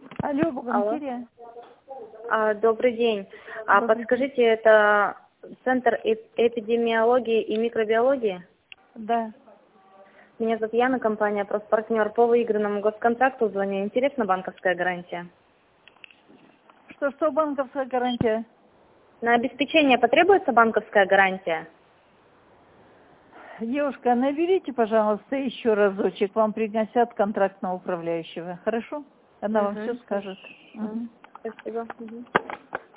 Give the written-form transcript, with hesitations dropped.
Алло, бухгалтерия. Добрый день. Добрый Подскажите, это Центр эпидемиологии и микробиологии? Да. Меня зовут Яна, компания «Профпартнер». По выигранному госконтракту звоню. Интересна банковская гарантия? Что банковская гарантия? На обеспечение потребуется банковская гарантия? Девушка, наберите, пожалуйста, еще разочек. Вам пригласят контрактного управляющего. Хорошо? Она вам все скажет. Спасибо.